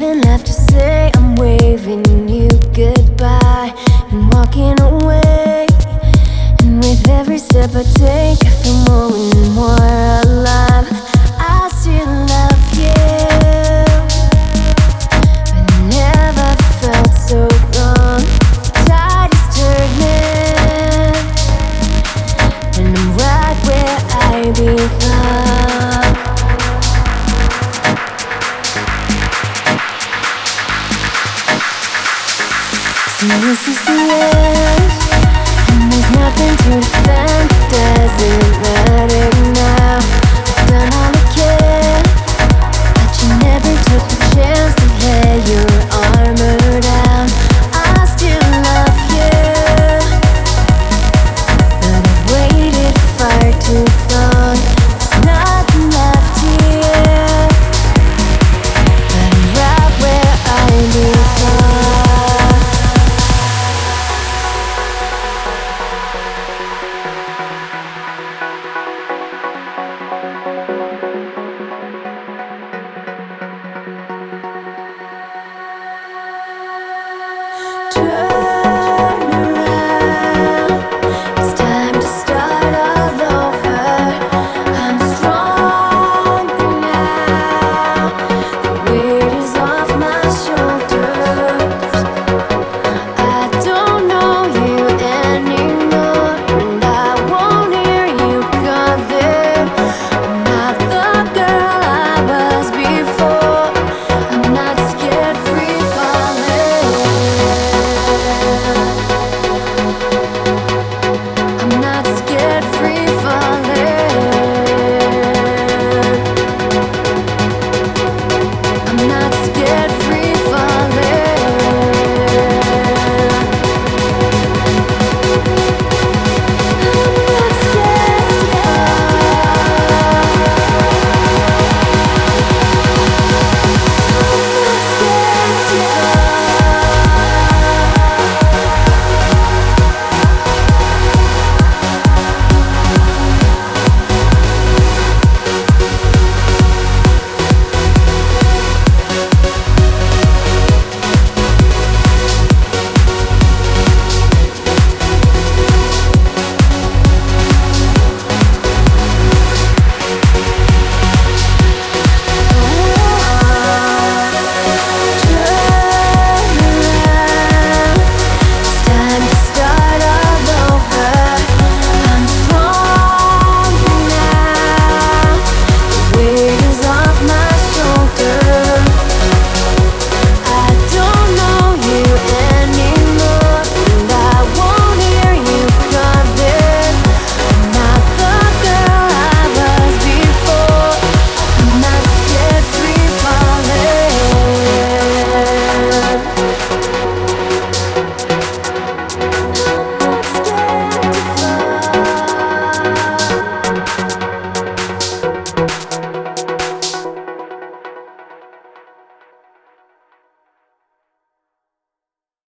nothing left to say. I'm waving you goodbye and walking away. And with every step I take, I feel more and more alive. I still love you, but never felt so wrong. Tide is turning, and I'm right where I belong. So this is the end, and there's nothing to defend, does it?